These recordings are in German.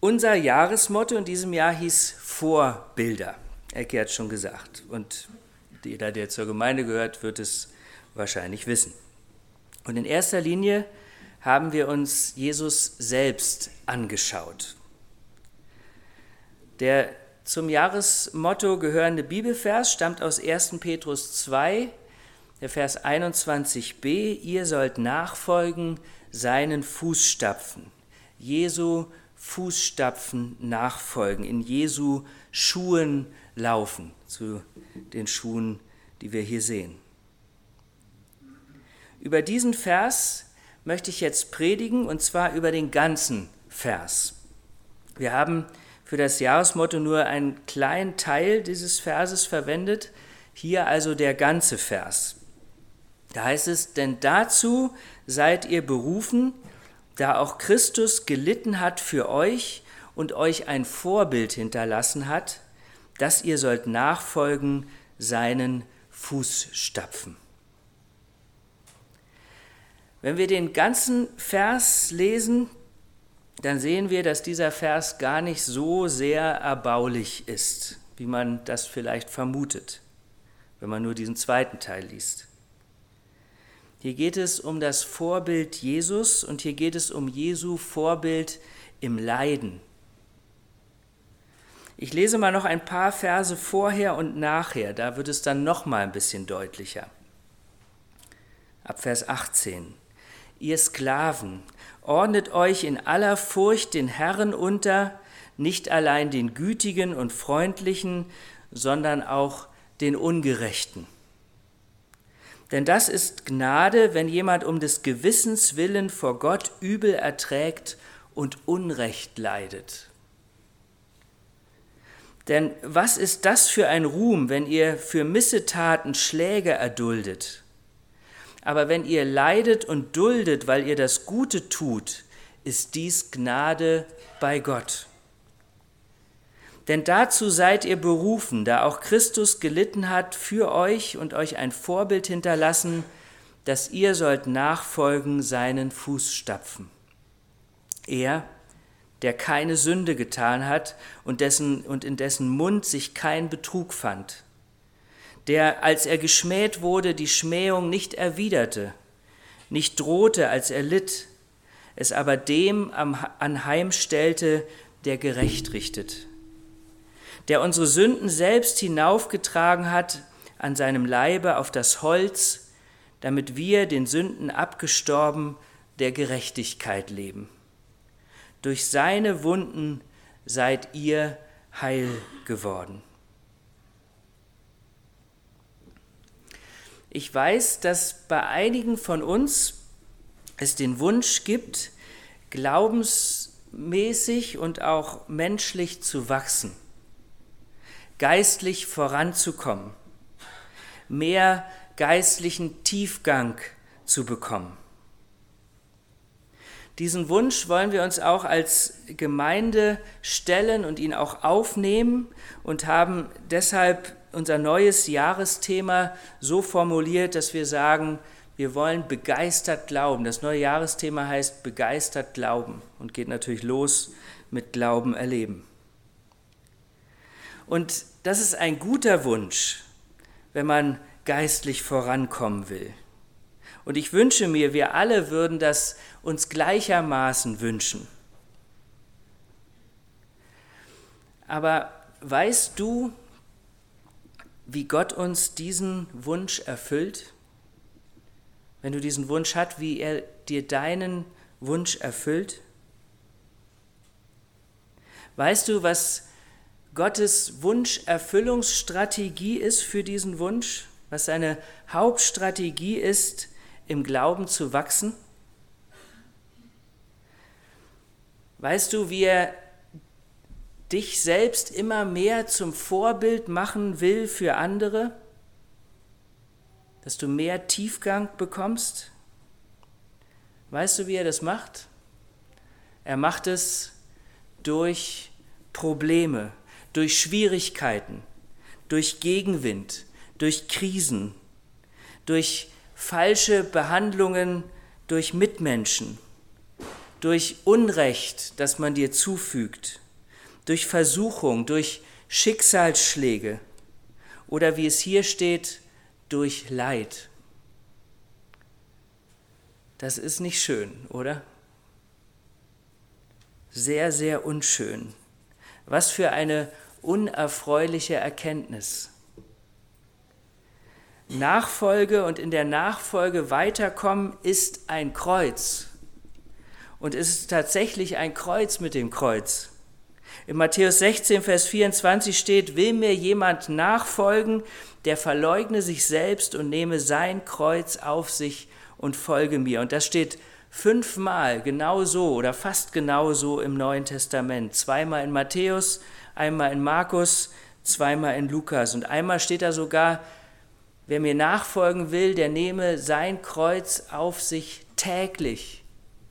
Unser Jahresmotto in diesem Jahr hieß Vorbilder. Ecke hat es schon gesagt. Und jeder, der zur Gemeinde gehört, wird es wahrscheinlich wissen. Und in erster Linie haben wir uns Jesus selbst angeschaut. Der zum Jahresmotto gehörende Bibelvers stammt aus 1. Petrus 2, der Vers 21b. Ihr sollt nachfolgen seinen Fußstapfen. Jesu Fußstapfen nachfolgen, in Jesu Schuhen laufen, zu den Schuhen, die wir hier sehen. Über diesen Vers möchte ich jetzt predigen, und zwar über den ganzen Vers. Wir haben für das Jahresmotto nur einen kleinen Teil dieses Verses verwendet, hier also der ganze Vers. Da heißt es, denn dazu seid ihr berufen, da auch Christus gelitten hat für euch und euch ein Vorbild hinterlassen hat, dass ihr sollt nachfolgen seinen Fußstapfen. Wenn wir den ganzen Vers lesen, dann sehen wir, dass dieser Vers gar nicht so sehr erbaulich ist, wie man das vielleicht vermutet, wenn man nur diesen zweiten Teil liest. Hier geht es um das Vorbild Jesus und hier geht es um Jesu Vorbild im Leiden. Ich lese mal noch ein paar Verse vorher und nachher, da wird es dann noch mal ein bisschen deutlicher. Ab Vers 18. Ihr Sklaven, ordnet euch in aller Furcht den Herren unter, nicht allein den Gütigen und Freundlichen, sondern auch den Ungerechten. Denn das ist Gnade, wenn jemand um des Gewissens willen vor Gott Übel erträgt und Unrecht leidet. Denn was ist das für ein Ruhm, wenn ihr für Missetaten Schläge erduldet? Aber wenn ihr leidet und duldet, weil ihr das Gute tut, ist dies Gnade bei Gott. Denn dazu seid ihr berufen, da auch Christus gelitten hat für euch und euch ein Vorbild hinterlassen, dass ihr sollt nachfolgen seinen Fußstapfen. Er, der keine Sünde getan hat und in dessen Mund sich kein Betrug fand, der, als er geschmäht wurde, die Schmähung nicht erwiderte, nicht drohte, als er litt, es aber dem anheimstellte, der gerecht richtet, der unsere Sünden selbst hinaufgetragen hat an seinem Leibe auf das Holz, damit wir, den Sünden abgestorben, der Gerechtigkeit leben. Durch seine Wunden seid ihr heil geworden. Ich weiß, dass bei einigen von uns es den Wunsch gibt, glaubensmäßig und auch menschlich zu wachsen, geistlich voranzukommen, mehr geistlichen Tiefgang zu bekommen. Diesen Wunsch wollen wir uns auch als Gemeinde stellen und ihn auch aufnehmen und haben deshalb unser neues Jahresthema so formuliert, dass wir sagen, wir wollen begeistert glauben. Das neue Jahresthema heißt begeistert glauben und geht natürlich los mit Glauben erleben. Und das ist ein guter Wunsch, wenn man geistlich vorankommen will. Und ich wünsche mir, wir alle würden das uns gleichermaßen wünschen. Aber weißt du, wie Gott uns diesen Wunsch erfüllt? Wenn du diesen Wunsch hast, wie er dir deinen Wunsch erfüllt? Weißt du, was Gottes Wunscherfüllungsstrategie ist für diesen Wunsch? Was seine Hauptstrategie ist, im Glauben zu wachsen? Weißt du, wie er dich selbst immer mehr zum Vorbild machen will für andere? Dass du mehr Tiefgang bekommst? Weißt du, wie er das macht? Er macht es durch Probleme, durch Schwierigkeiten, durch Gegenwind, durch Krisen, durch falsche Behandlungen durch Mitmenschen, durch Unrecht, das man dir zufügt, durch Versuchung, durch Schicksalsschläge oder wie es hier steht, durch Leid. Das ist nicht schön, oder? Sehr, sehr unschön. Was für eine unerfreuliche Erkenntnis. Nachfolge und in der Nachfolge weiterkommen ist ein Kreuz. Und es ist tatsächlich ein Kreuz mit dem Kreuz. In Matthäus 16, Vers 24 steht, will mir jemand nachfolgen, der verleugne sich selbst und nehme sein Kreuz auf sich und folge mir. Und das steht 5-mal genau so oder fast genau so im Neuen Testament. 2-mal in Matthäus, einmal in Markus, 2-mal in Lukas. Und einmal steht da sogar, wer mir nachfolgen will, der nehme sein Kreuz auf sich täglich.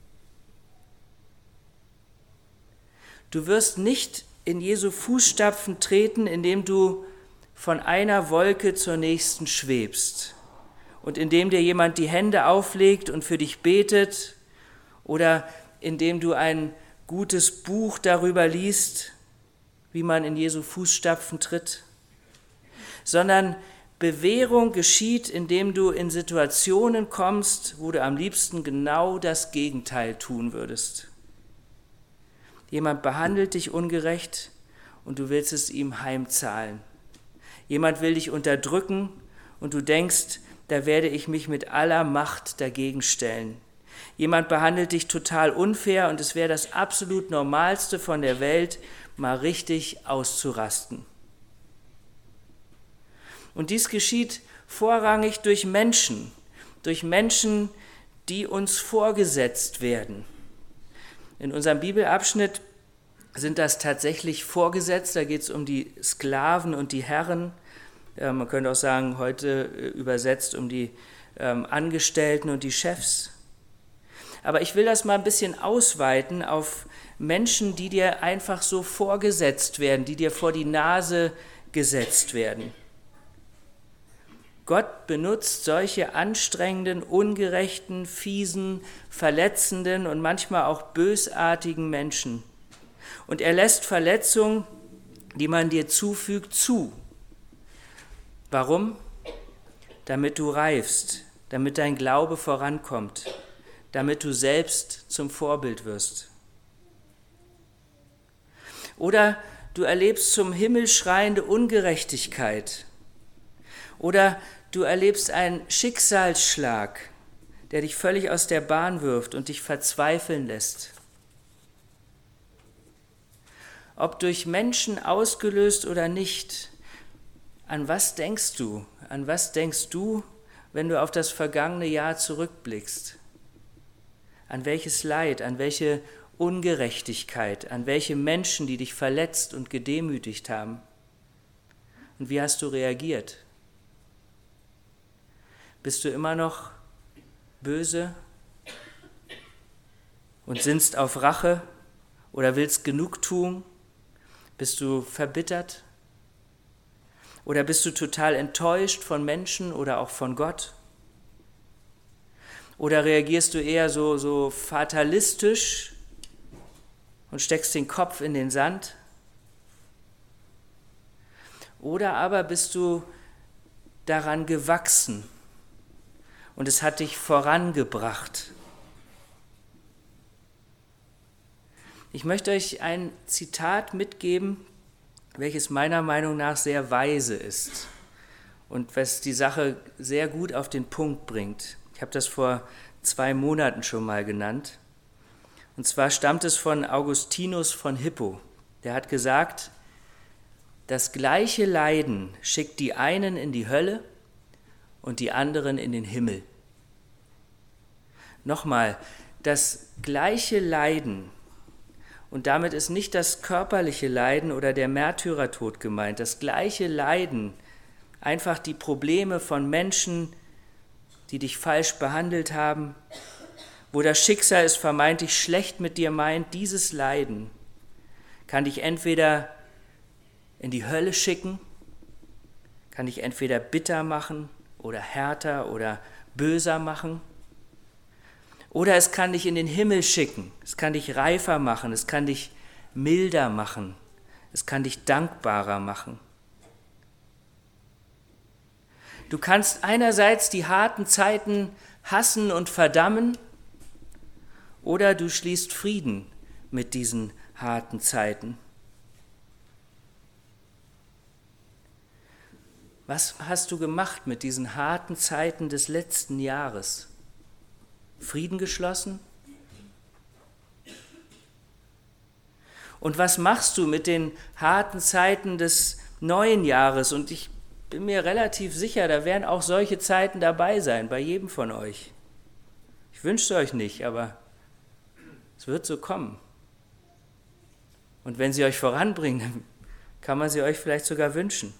Du wirst nicht in Jesu Fußstapfen treten, indem du von einer Wolke zur nächsten schwebst und indem dir jemand die Hände auflegt und für dich betet oder indem du ein gutes Buch darüber liest, wie man in Jesu Fußstapfen tritt, sondern Bewährung geschieht, indem du in Situationen kommst, wo du am liebsten genau das Gegenteil tun würdest. Jemand behandelt dich ungerecht und du willst es ihm heimzahlen. Jemand will dich unterdrücken und du denkst, da werde ich mich mit aller Macht dagegen stellen. Jemand behandelt dich total unfair und es wäre das absolut Normalste von der Welt, mal richtig auszurasten. Und dies geschieht vorrangig durch Menschen, die uns vorgesetzt werden. In unserem Bibelabschnitt sind das tatsächlich Vorgesetzte, da geht es um die Sklaven und die Herren. Man könnte auch sagen, heute übersetzt um die Angestellten und die Chefs. Aber ich will das mal ein bisschen ausweiten auf Menschen, die dir einfach so vorgesetzt werden, die dir vor die Nase gesetzt werden. Gott benutzt solche anstrengenden, ungerechten, fiesen, verletzenden und manchmal auch bösartigen Menschen. Und er lässt Verletzungen, die man dir zufügt, zu. Warum? Damit du reifst, damit dein Glaube vorankommt, damit du selbst zum Vorbild wirst. Oder du erlebst zum Himmel schreiende Ungerechtigkeit. Oder du erlebst einen Schicksalsschlag, der dich völlig aus der Bahn wirft und dich verzweifeln lässt. Ob durch Menschen ausgelöst oder nicht, an was denkst du? An was denkst du, wenn du auf das vergangene Jahr zurückblickst? An welches Leid, an welche Ungerechtigkeit, an welche Menschen, die dich verletzt und gedemütigt haben? Und wie hast du reagiert? Bist du immer noch böse und sinnst auf Rache oder willst Genugtuung? Bist du verbittert? Oder bist du total enttäuscht von Menschen oder auch von Gott? Oder reagierst du eher so fatalistisch und steckst den Kopf in den Sand? Oder aber bist du daran gewachsen und es hat dich vorangebracht? Ich möchte euch ein Zitat mitgeben, welches meiner Meinung nach sehr weise ist und was die Sache sehr gut auf den Punkt bringt. Ich habe das vor 2 Monaten schon mal genannt. Und zwar stammt es von Augustinus von Hippo. Der hat gesagt, das gleiche Leiden schickt die einen in die Hölle und die anderen in den Himmel. Nochmal, das gleiche Leiden, und damit ist nicht das körperliche Leiden oder der Märtyrertod gemeint, das gleiche Leiden, einfach die Probleme von Menschen, die dich falsch behandelt haben, wo das Schicksal es vermeintlich schlecht mit dir meint, dieses Leiden kann dich entweder in die Hölle schicken, kann dich entweder bitter machen oder härter oder böser machen. Oder es kann dich in den Himmel schicken, es kann dich reifer machen, es kann dich milder machen, es kann dich dankbarer machen. Du kannst einerseits die harten Zeiten hassen und verdammen, oder du schließt Frieden mit diesen harten Zeiten. Was hast du gemacht mit diesen harten Zeiten des letzten Jahres? Frieden geschlossen? Und was machst du mit den harten Zeiten des neuen Jahres? Und ich bin mir relativ sicher, da werden auch solche Zeiten dabei sein, bei jedem von euch. Ich wünsche es euch nicht, aber es wird so kommen. Und wenn sie euch voranbringen, dann kann man sie euch vielleicht sogar wünschen.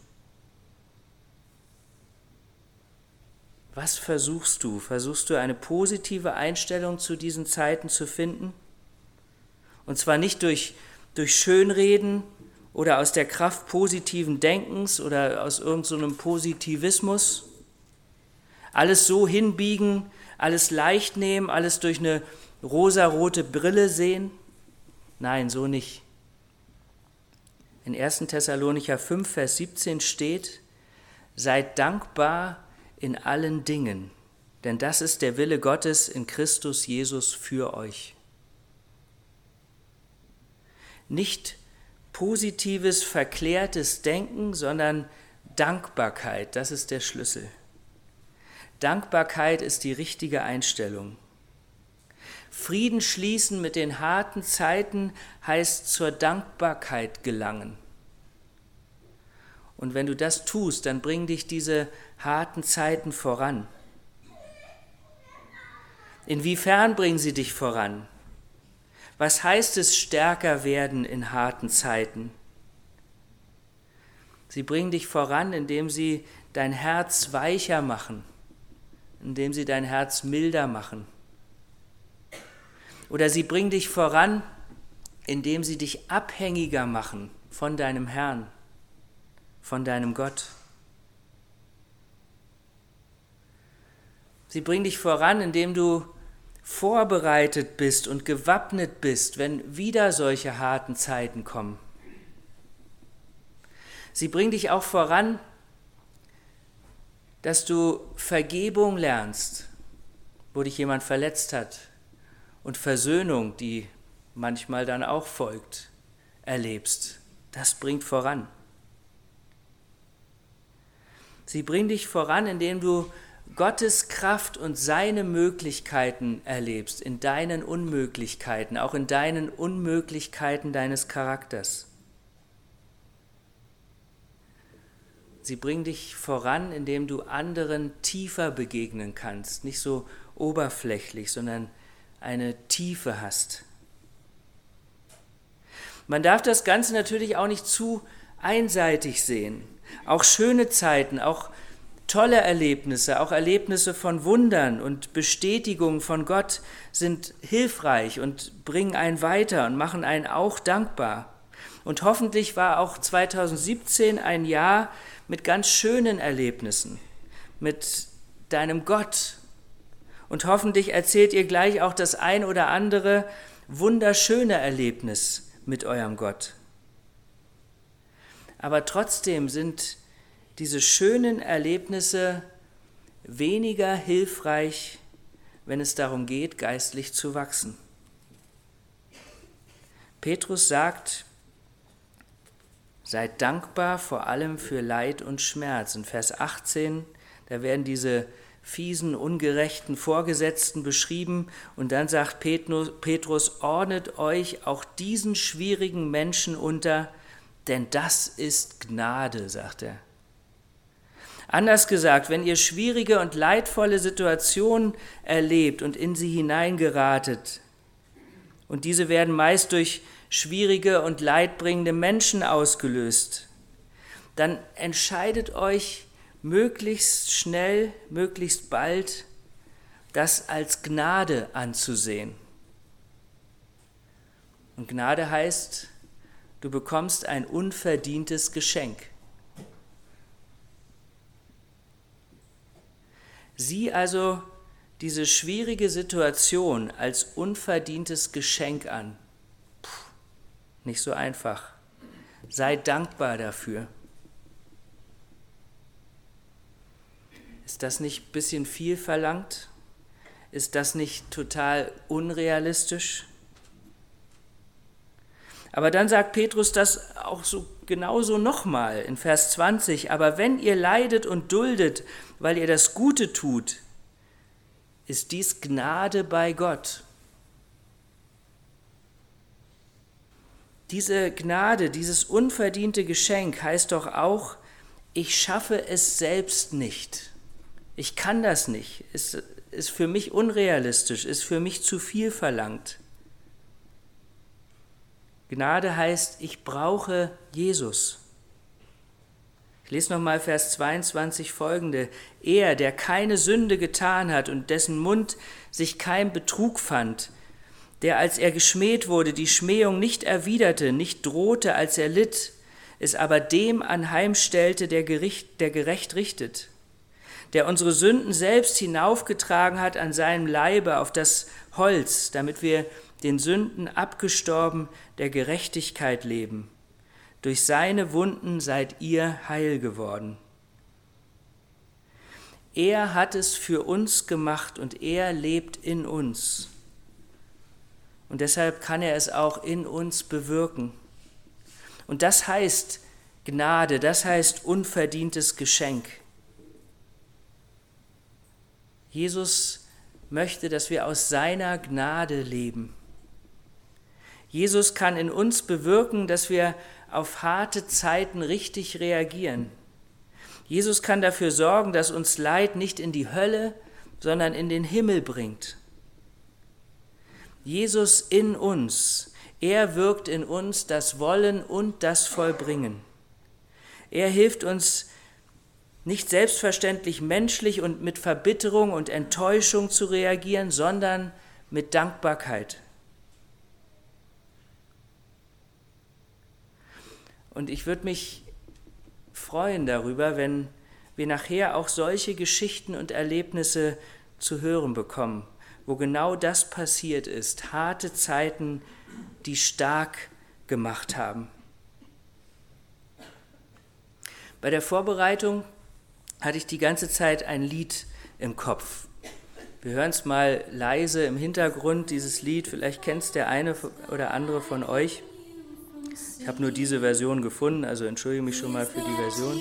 Was versuchst du? Versuchst du eine positive Einstellung zu diesen Zeiten zu finden? Und zwar nicht durch Schönreden oder aus der Kraft positiven Denkens oder aus irgendeinem Positivismus. Alles so hinbiegen, alles leicht nehmen, alles durch eine rosarote Brille sehen? Nein, so nicht. In 1. Thessalonicher 5, Vers 17 steht: Seid dankbar in allen Dingen, denn das ist der Wille Gottes in Christus Jesus für euch. Nicht positives, verklärtes Denken, sondern Dankbarkeit, das ist der Schlüssel. Dankbarkeit ist die richtige Einstellung. Frieden schließen mit den harten Zeiten heißt zur Dankbarkeit gelangen. Und wenn du das tust, dann bringen dich diese harten Zeiten voran. Inwiefern bringen sie dich voran? Was heißt es, stärker werden in harten Zeiten? Sie bringen dich voran, indem sie dein Herz weicher machen, indem sie dein Herz milder machen. Oder sie bringen dich voran, indem sie dich abhängiger machen von deinem Herrn, von deinem Gott. Sie bringen dich voran, indem du vorbereitet bist und gewappnet bist, wenn wieder solche harten Zeiten kommen. Sie bringen dich auch voran, dass du Vergebung lernst, wo dich jemand verletzt hat, und Versöhnung, die manchmal dann auch folgt, erlebst. Das bringt voran. Sie bringen dich voran, indem du Gottes Kraft und seine Möglichkeiten erlebst, in deinen Unmöglichkeiten, auch in deinen Unmöglichkeiten deines Charakters. Sie bringen dich voran, indem du anderen tiefer begegnen kannst, nicht so oberflächlich, sondern eine Tiefe hast. Man darf das Ganze natürlich auch nicht zu einseitig sehen. Auch schöne Zeiten, auch tolle Erlebnisse, auch Erlebnisse von Wundern und Bestätigungen von Gott sind hilfreich und bringen einen weiter und machen einen auch dankbar. Und hoffentlich war auch 2017 ein Jahr mit ganz schönen Erlebnissen, mit deinem Gott. Und hoffentlich erzählt ihr gleich auch das ein oder andere wunderschöne Erlebnis mit eurem Gott. Aber trotzdem sind diese schönen Erlebnisse weniger hilfreich, wenn es darum geht, geistlich zu wachsen. Petrus sagt: Seid dankbar vor allem für Leid und Schmerz. In Vers 18, da werden diese fiesen, ungerechten Vorgesetzten beschrieben und dann sagt Petrus: Ordnet euch auch diesen schwierigen Menschen unter, denn das ist Gnade, sagt er. Anders gesagt, wenn ihr schwierige und leidvolle Situationen erlebt und in sie hineingeratet, und diese werden meist durch schwierige und leidbringende Menschen ausgelöst, dann entscheidet euch möglichst schnell, möglichst bald, das als Gnade anzusehen. Und Gnade heißt, du bekommst ein unverdientes Geschenk. Sieh also diese schwierige Situation als unverdientes Geschenk an. Nicht so einfach. Sei dankbar dafür. Ist das nicht ein bisschen viel verlangt? Ist das nicht total unrealistisch? Aber dann sagt Petrus das auch so genauso nochmal in Vers 20. Aber wenn ihr leidet und duldet, weil ihr das Gute tut, ist dies Gnade bei Gott. Diese Gnade, dieses unverdiente Geschenk heißt doch auch, ich schaffe es selbst nicht. Ich kann das nicht. Es ist für mich unrealistisch, ist für mich zu viel verlangt. Gnade heißt, ich brauche Jesus. Ich lese nochmal Vers 22 folgende. Er, der keine Sünde getan hat und dessen Mund sich kein Betrug fand, der, als er geschmäht wurde, die Schmähung nicht erwiderte, nicht drohte, als er litt, es aber dem anheimstellte, der gerecht richtet, der unsere Sünden selbst hinaufgetragen hat an seinem Leibe auf das Holz, damit wir den Sünden abgestorben der Gerechtigkeit leben. Durch seine Wunden seid ihr heil geworden. Er hat es für uns gemacht und er lebt in uns. Und deshalb kann er es auch in uns bewirken. Und das heißt Gnade, das heißt unverdientes Geschenk. Jesus möchte, dass wir aus seiner Gnade leben. Jesus kann in uns bewirken, dass wir auf harte Zeiten richtig reagieren. Jesus kann dafür sorgen, dass uns Leid nicht in die Hölle, sondern in den Himmel bringt. Jesus in uns, er wirkt in uns das Wollen und das Vollbringen. Er hilft uns nicht selbstverständlich menschlich und mit Verbitterung und Enttäuschung zu reagieren, sondern mit Dankbarkeit. Und ich würde mich freuen darüber, wenn wir nachher auch solche Geschichten und Erlebnisse zu hören bekommen, wo genau das passiert ist, harte Zeiten, die stark gemacht haben. Bei der Vorbereitung hatte ich die ganze Zeit ein Lied im Kopf. Wir hören es mal leise im Hintergrund, dieses Lied, vielleicht kennt es der eine oder andere von euch. Ich habe nur diese Version gefunden, also entschuldige mich schon mal für die Version.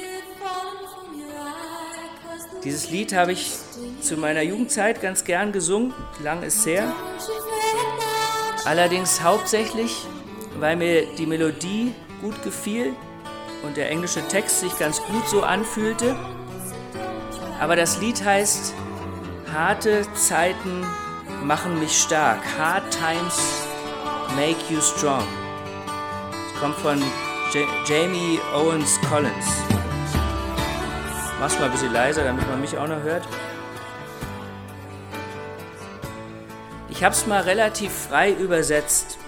Dieses Lied habe ich zu meiner Jugendzeit ganz gern gesungen, lang ist es her. Allerdings hauptsächlich, weil mir die Melodie gut gefiel und der englische Text sich ganz gut so anfühlte. Aber das Lied heißt, harte Zeiten machen mich stark. Hard times make you strong. Es kommt von Jamie Owens Collins. Mach's mal ein bisschen leiser, damit man mich auch noch hört. Ich habe es mal relativ frei übersetzt.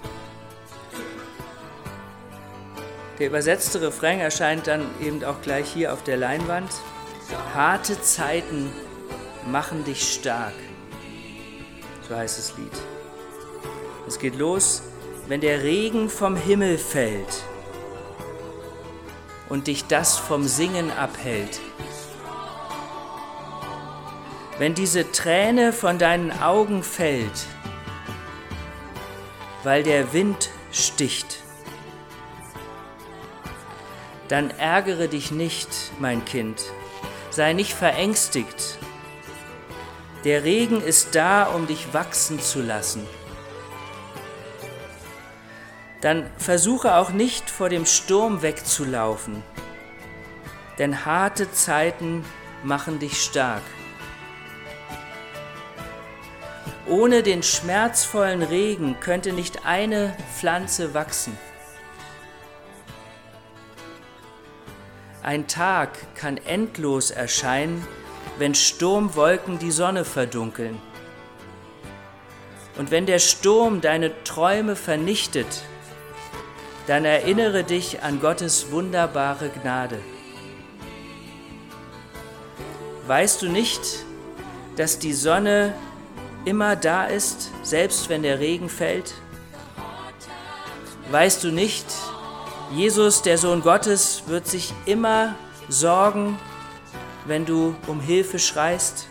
Der übersetzte Refrain erscheint dann eben auch gleich hier auf der Leinwand. Harte Zeiten machen dich stark. So heißt das Lied. Es geht los, wenn der Regen vom Himmel fällt und dich das vom Singen abhält. Wenn diese Träne von deinen Augen fällt, weil der Wind sticht, dann ärgere dich nicht, mein Kind, sei nicht verängstigt. Der Regen ist da, um dich wachsen zu lassen. Dann versuche auch nicht, vor dem Sturm wegzulaufen, denn harte Zeiten machen dich stark. Ohne den schmerzvollen Regen könnte nicht eine Pflanze wachsen. Ein Tag kann endlos erscheinen, wenn Sturmwolken die Sonne verdunkeln. Und wenn der Sturm deine Träume vernichtet, dann erinnere dich an Gottes wunderbare Gnade. Weißt du nicht, dass die Sonne immer da ist, selbst wenn der Regen fällt? Weißt du nicht, Jesus, der Sohn Gottes, wird sich immer sorgen, wenn du um Hilfe schreist?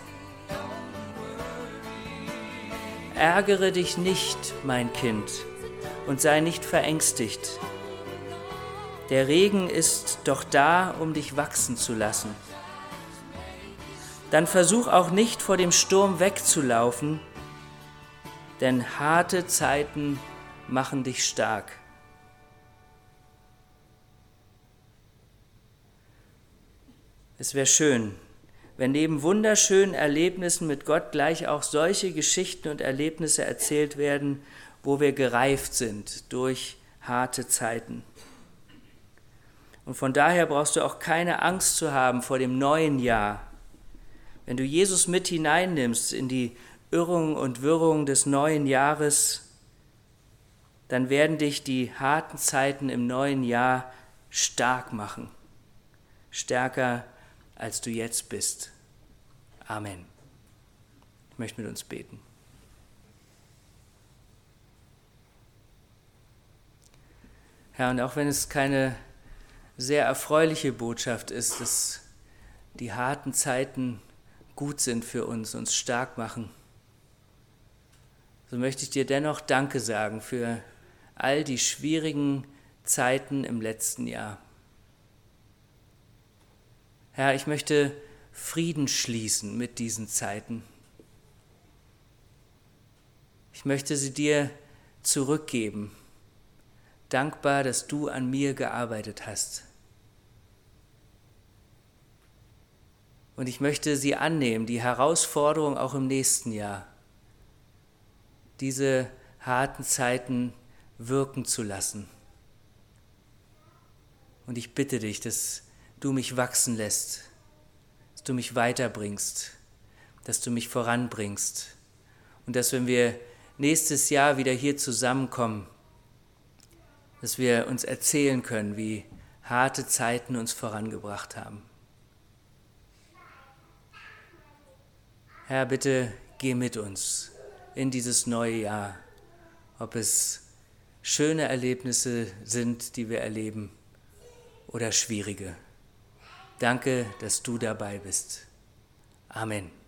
Ärgere dich nicht, mein Kind, und sei nicht verängstigt. Der Regen ist doch da, um dich wachsen zu lassen. Dann versuch auch nicht, vor dem Sturm wegzulaufen, denn harte Zeiten machen dich stark. Es wäre schön, wenn neben wunderschönen Erlebnissen mit Gott gleich auch solche Geschichten und Erlebnisse erzählt werden, wo wir gereift sind durch harte Zeiten. Und von daher brauchst du auch keine Angst zu haben vor dem neuen Jahr. Wenn du Jesus mit hineinnimmst in die Irrung und Wirrung des neuen Jahres, dann werden dich die harten Zeiten im neuen Jahr stark machen, stärker als du jetzt bist. Amen. Ich möchte mit uns beten. Herr, und auch wenn es keine sehr erfreuliche Botschaft ist, dass die harten Zeiten gut sind für uns stark machen, so möchte ich dir dennoch Danke sagen für all die schwierigen Zeiten im letzten Jahr. Herr, ich möchte Frieden schließen mit diesen Zeiten. Ich möchte sie dir zurückgeben, dankbar, dass du an mir gearbeitet hast. Und ich möchte sie annehmen, die Herausforderung auch im nächsten Jahr, diese harten Zeiten wirken zu lassen. Und ich bitte dich, dass du mich wachsen lässt, dass du mich weiterbringst, dass du mich voranbringst und dass, wenn wir nächstes Jahr wieder hier zusammenkommen, dass wir uns erzählen können, wie harte Zeiten uns vorangebracht haben. Herr, bitte geh mit uns in dieses neue Jahr, ob es schöne Erlebnisse sind, die wir erleben, oder schwierige. Danke, dass du dabei bist. Amen.